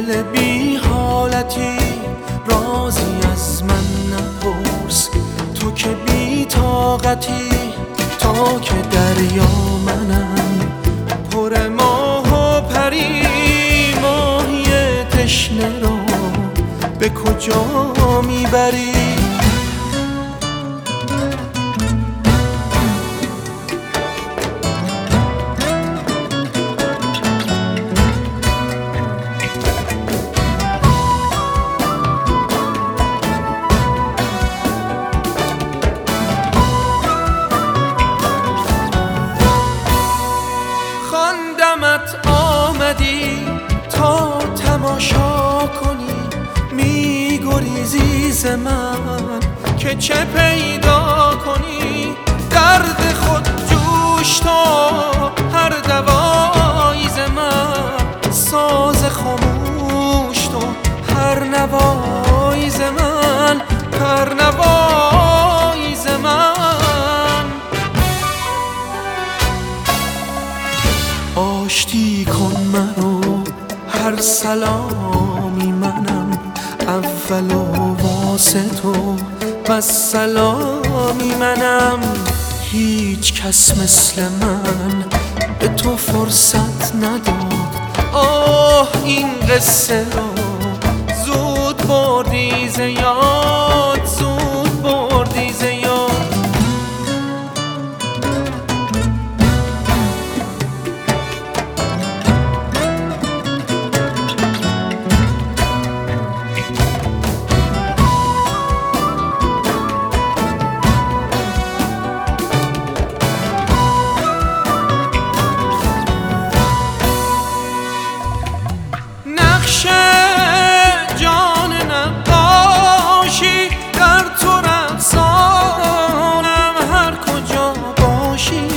گل بی حالتی رازی از من نپرس، تو که بی طاقتی تا که دریا منم پر ماه و پری. ماهی تشنه را به کجا میبری؟ خواندمت آمدی تا تماشا کنی، میگریزی ز من که چه پیدا کنی. درد خود جوش تا هر دوایی ز من، ساز خاموش تو هر نوایی ز من، هر نوایی ز من. آشتی کن منو هر سلامی منم، اول و واسه تو و سلامی منم. هیچ کس مثل من به تو فرصت نداد، آه این قصه را زود بردی ز یاد، زود بردی ز یاد. نقش جان نقاشی در تو رقصانم هر کجا باشی.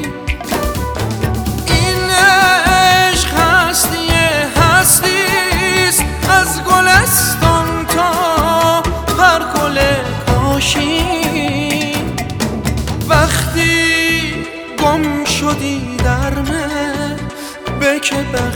این عشق هستی هستیست، از گلستان تا هر گل کاشی. وقتی گم شدی در من به که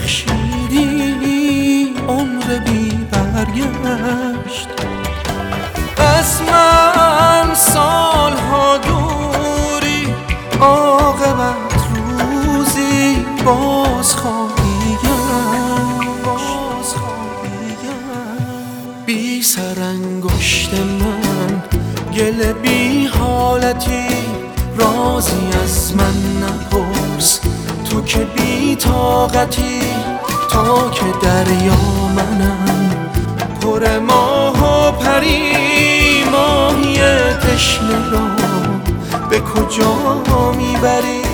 بخشیدی عمر بی برگشت. از من سالها دوری، عاقبت روزی باز خواهی گشت، باز خواهی گشت. بی سر انگشت من گل بی حالتی رازی از من نپرس، تو که بی طاقتی تا که دریا منم پر ماه و پری. ماهی تشنه را به کجا میبری؟